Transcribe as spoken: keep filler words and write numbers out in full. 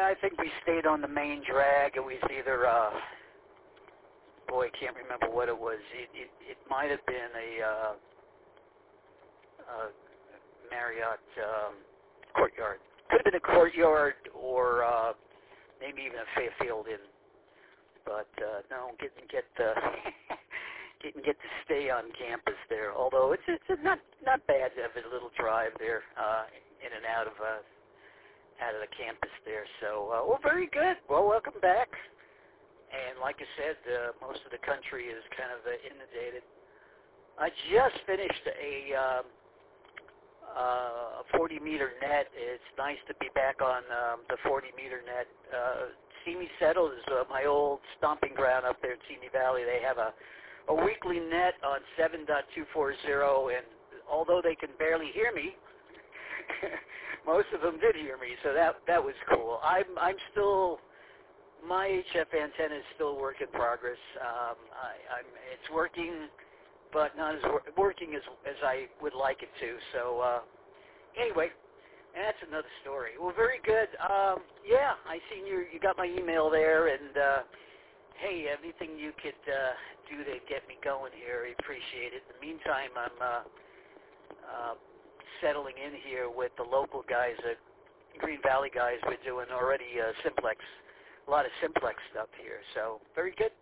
I think we stayed on the main drag. It was either, uh, boy, I can't remember what it was. It it, it might have been a, uh, a Marriott um, Courtyard. Could have been a Courtyard or uh, maybe even a Fairfield Inn. But uh, no, getting get uh, getting get to stay on campus there. Although it's it's not not bad to have a little drive there uh, in and out of uh, out of the campus there. So uh, well, very good. Well, welcome back. And like I said, uh, most of the country is kind of uh, inundated. I just finished a um, uh, forty meter net. It's nice to be back on um, the forty meter net. Uh, Simi Settle is uh, my old stomping ground up there in Simi Valley. They have a, a weekly net on seven point two four zero, and although they can barely hear me, most of them did hear me, so that that was cool. I'm I'm still, my H F antenna is still a work in progress. Um, I, I'm it's working, but not as wor- working as as I would like it to. So uh, anyway. That's another story. Well, very good. Um, yeah, I seen you. You got my email there, and uh, hey, anything you could uh, do to get me going here, I appreciate it. In the meantime, I'm uh, uh, settling in here with the local guys at Green Valley guys. We're doing already uh, simplex, a lot of simplex stuff here. So very good.